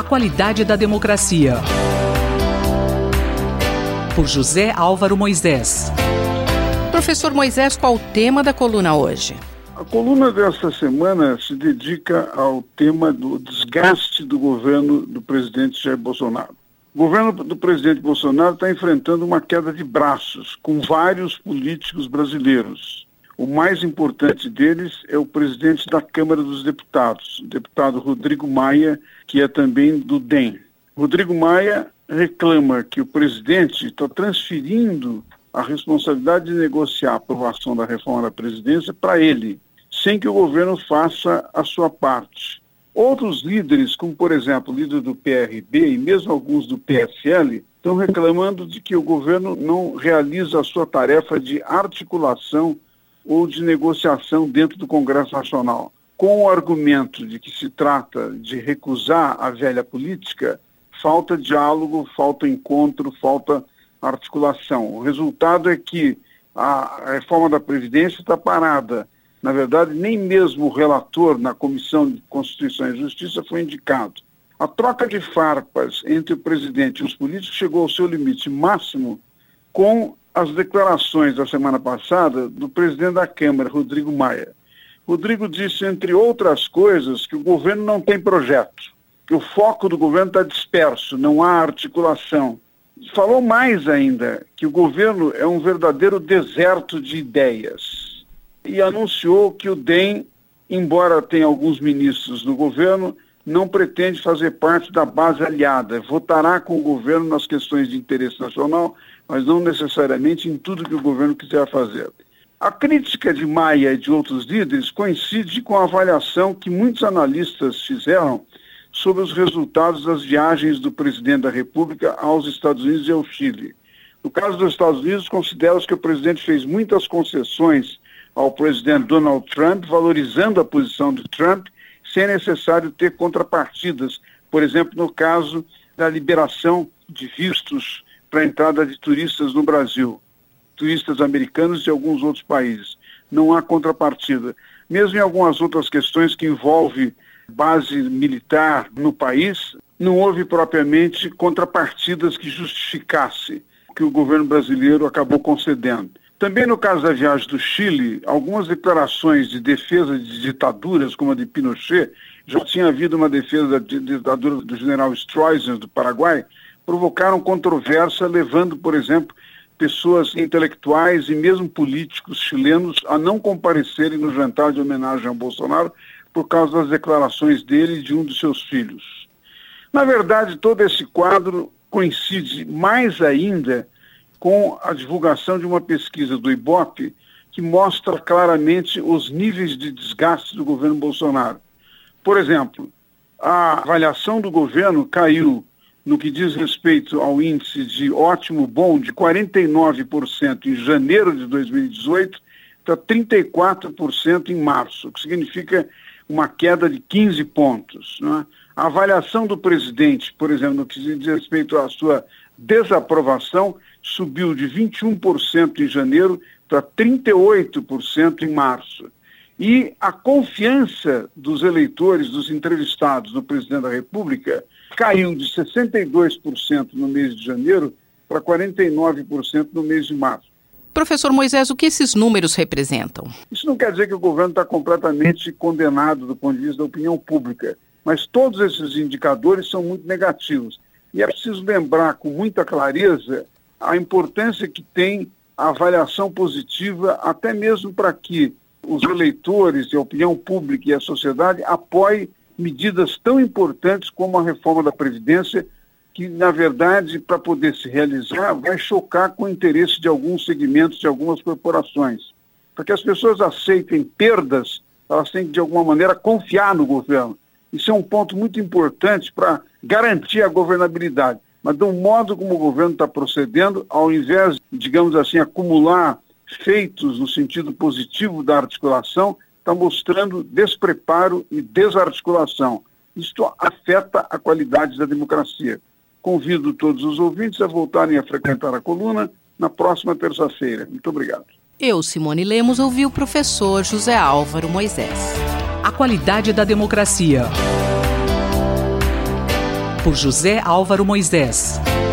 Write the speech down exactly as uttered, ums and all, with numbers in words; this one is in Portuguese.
qualidade da democracia. Por José Álvaro Moisés. Professor Moisés, qual o tema da coluna hoje? A coluna desta semana se dedica ao tema do desgaste do governo do presidente Jair Bolsonaro. O governo do presidente Bolsonaro está enfrentando uma queda de braços com vários políticos brasileiros. O mais importante deles é o presidente da Câmara dos Deputados, o deputado Rodrigo Maia, que é também do D E M. Rodrigo Maia reclama que o presidente está transferindo a responsabilidade de negociar a aprovação da reforma da Previdência para ele, sem que o governo faça a sua parte. Outros líderes, como por exemplo o líder do P R B e mesmo alguns do P S L, estão reclamando de que o governo não realiza a sua tarefa de articulação ou de negociação dentro do Congresso Nacional. Com o argumento de que se trata de recusar a velha política, falta diálogo, falta encontro, falta articulação. O resultado é que a reforma da Previdência está parada. Na verdade, nem mesmo o relator na Comissão de Constituição e Justiça foi indicado. A troca de farpas entre o presidente e os políticos chegou ao seu limite máximo com as declarações da semana passada do presidente da Câmara, Rodrigo Maia. Rodrigo disse, entre outras coisas, que o governo não tem projeto, que o foco do governo está disperso, não há articulação. Falou mais ainda, que o governo é um verdadeiro deserto de ideias. E anunciou que o D E M, embora tenha alguns ministros no governo, não pretende fazer parte da base aliada. Votará com o governo nas questões de interesse nacional, mas não necessariamente em tudo que o governo quiser fazer. A crítica de Maia e de outros líderes coincide com a avaliação que muitos analistas fizeram sobre os resultados das viagens do presidente da República aos Estados Unidos e ao Chile. No caso dos Estados Unidos, considera-se que o presidente fez muitas concessões ao presidente Donald Trump, valorizando a posição de Trump, sem necessário ter contrapartidas. Por exemplo, no caso da liberação de vistos para a entrada de turistas no Brasil, turistas americanos e de alguns outros países. Não há contrapartida. Mesmo em algumas outras questões que envolvem base militar no país, não houve propriamente contrapartidas que justificasse o que o governo brasileiro acabou concedendo. Também no caso da viagem do Chile, algumas declarações de defesa de ditaduras, como a de Pinochet, já tinha havido uma defesa da ditadura do general Stroessner do Paraguai, provocaram controvérsia, levando, por exemplo, pessoas intelectuais e mesmo políticos chilenos a não comparecerem no jantar de homenagem ao Bolsonaro por causa das declarações dele e de um dos seus filhos. Na verdade, todo esse quadro coincide mais ainda com a divulgação de uma pesquisa do Ibope que mostra claramente os níveis de desgaste do governo Bolsonaro. Por exemplo, a avaliação do governo caiu no que diz respeito ao índice de ótimo bom de quarenta e nove por cento em janeiro de dois mil e dezoito para trinta e quatro por cento em março, o que significa uma queda de quinze pontos. Não é? A avaliação do presidente, por exemplo, no que diz respeito à sua desaprovação, subiu de vinte e um por cento em janeiro para trinta e oito por cento em março. E a confiança dos eleitores, dos entrevistados no presidente da República, caiu de sessenta e dois por cento no mês de janeiro para quarenta e nove por cento no mês de março. Professor Moisés, o que esses números representam? Isso não quer dizer que o governo está completamente condenado do ponto de vista da opinião pública, mas todos esses indicadores são muito negativos. E é preciso lembrar com muita clareza a importância que tem a avaliação positiva, até mesmo para que os eleitores, a opinião pública e a sociedade apoiem medidas tão importantes como a reforma da Previdência, que, na verdade, para poder se realizar, vai chocar com o interesse de alguns segmentos, de algumas corporações. Para que as pessoas aceitem perdas, elas têm que, de alguma maneira, confiar no governo. Isso é um ponto muito importante para garantir a governabilidade. Mas do modo como o governo está procedendo, ao invés de, digamos assim, acumular feitos no sentido positivo da articulação, está mostrando despreparo e desarticulação. Isto afeta a qualidade da democracia. Convido todos os ouvintes a voltarem a frequentar a coluna na próxima terça-feira. Muito obrigado. Eu, Simone Lemos, ouvi o professor José Álvaro Moisés. A qualidade da democracia. por José Álvaro Moisés.